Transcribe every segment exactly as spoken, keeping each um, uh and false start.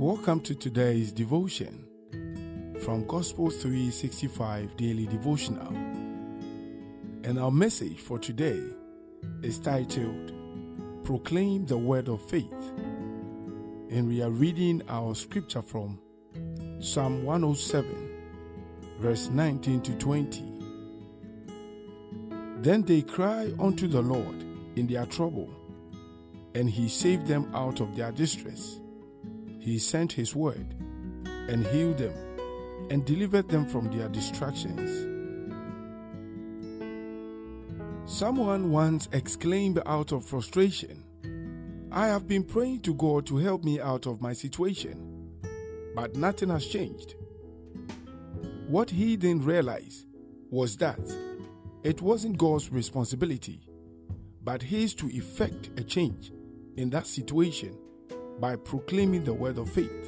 Welcome to today's devotion from Gospel three sixty-five Daily Devotional. And our message for today is titled, Proclaim the Word of Faith. And we are reading our scripture from Psalm one oh seven, verse nineteen to twenty. Then they cry unto the Lord in their trouble, and he saved them out of their distress. He sent his word and healed them and delivered them from their distractions. Someone once exclaimed out of frustration, I have been praying to God to help me out of my situation, but nothing has changed. What he didn't realize was that it wasn't God's responsibility, but his to effect a change in that situation by proclaiming the word of faith.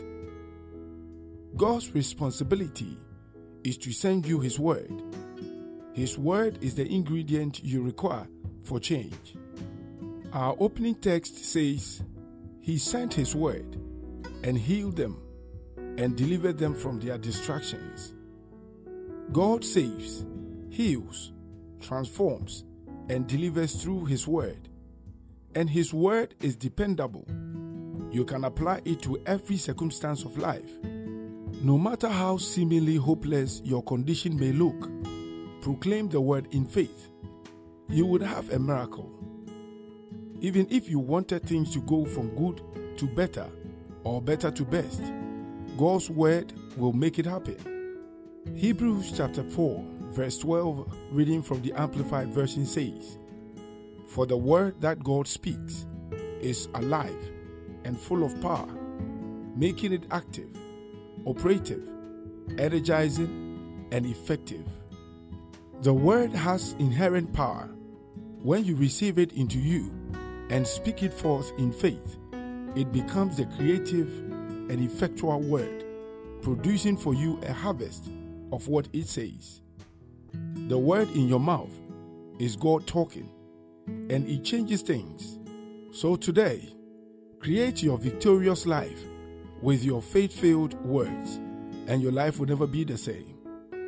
God's responsibility is to send you his word. His word is the ingredient you require for change. Our opening text says, He sent his word and healed them and delivered them from their distractions. God saves, heals, transforms, and delivers through his word. And his word is dependable. You can apply it to every circumstance of life. No matter how seemingly hopeless your condition may look, proclaim the word in faith. You would have a miracle. Even if you wanted things to go from good to better or better to best, God's word will make it happen. Hebrews chapter four, verse twelve, reading from the Amplified Version says, For the word that God speaks is alive and full of power, making it active, operative, energizing, and effective. The word has inherent power. When you receive it into you and speak it forth in faith, it becomes the creative and effectual word, producing for you a harvest of what it says. The word in your mouth is God talking, and it changes things. So today, create your victorious life with your faith-filled words, and your life will never be the same.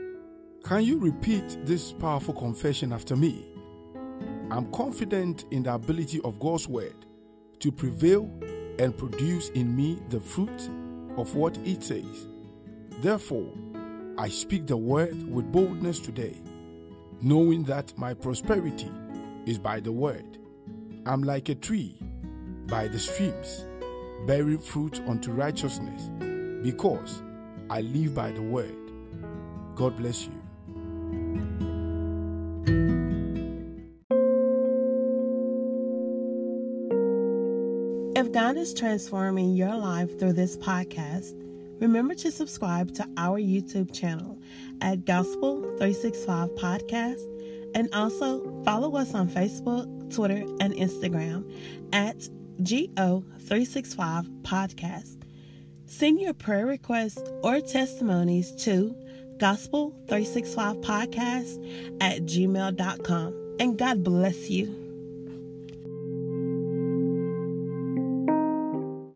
Can you repeat this powerful confession after me? I'm confident in the ability of God's word to prevail and produce in me the fruit of what it says. Therefore, I speak the word with boldness today, knowing that my prosperity is by the word. I'm like a tree by the streams, bearing fruit unto righteousness, because I live by the word. God bless you. If God is transforming your life through this podcast, remember to subscribe to our YouTube channel at Gospel three sixty-five Podcast, and also follow us on Facebook, Twitter, and Instagram at G O three sixty-five Podcast. Send your prayer requests or testimonies to Gospel three sixty-five Podcast at gmail dot com. And God bless you.